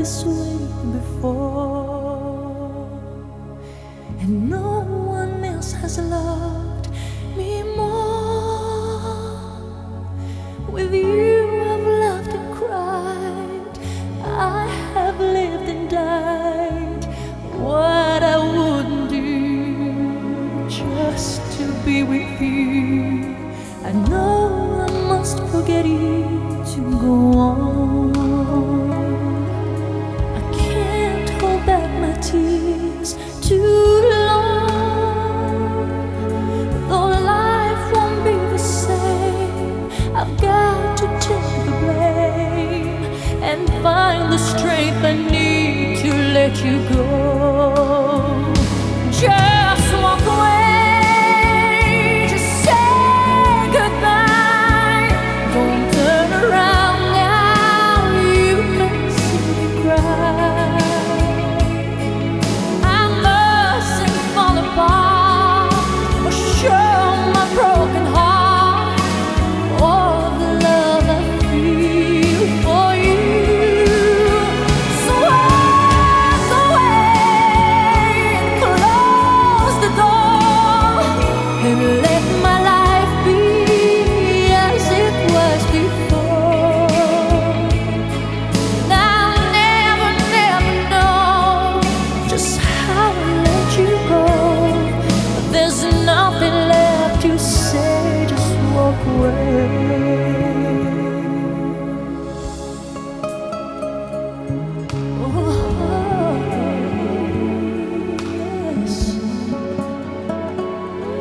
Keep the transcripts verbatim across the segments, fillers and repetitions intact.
this way before, and no one else has loved me more. With you I've laughed and cried, I have lived and died. What I wouldn't do just to be with you. I know I must forget you to go on. I can't hold back my tears too long. Though life won't be the same, I've got to take the blame and find the strength I need to let you go. Just walk away.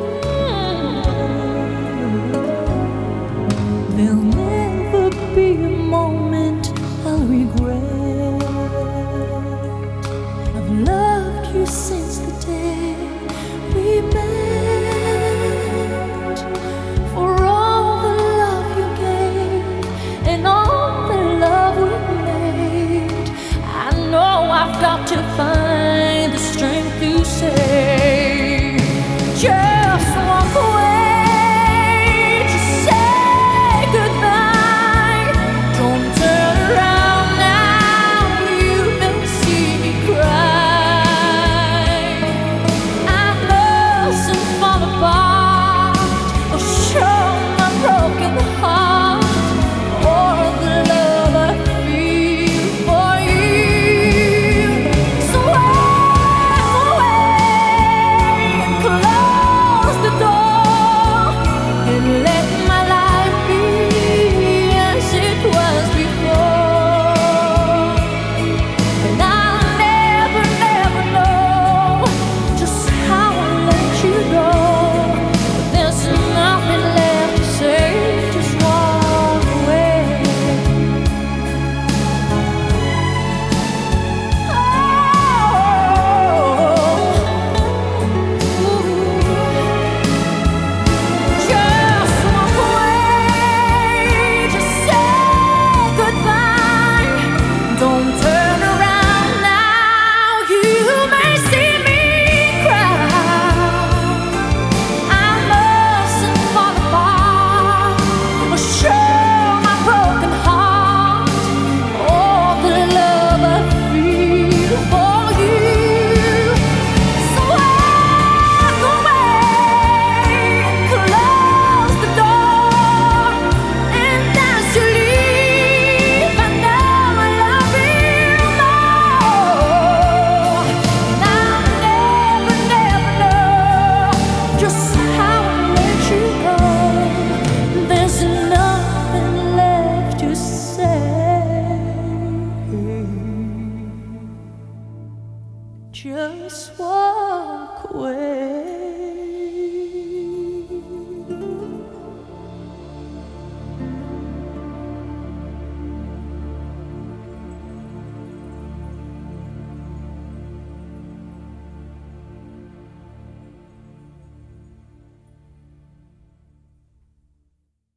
There'll never be